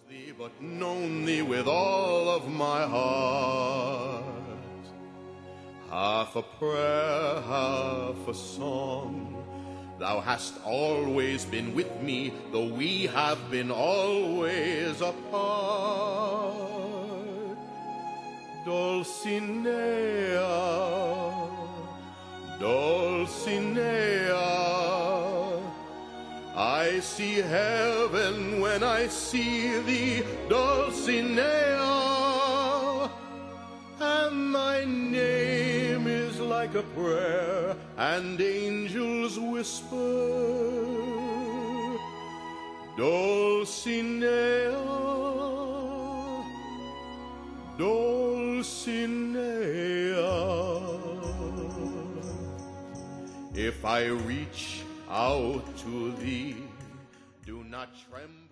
thee, but known thee with all of my heart. Half a prayer, half a song. Thou hast always been with me, though we have been always apart. Dulcinea, Dulcinea, I see heaven when I see thee, Dulcinea, and thy name is like a prayer, and angels whisper, Dulcinea, Dulcinea. If I reach out to thee, do not tremble.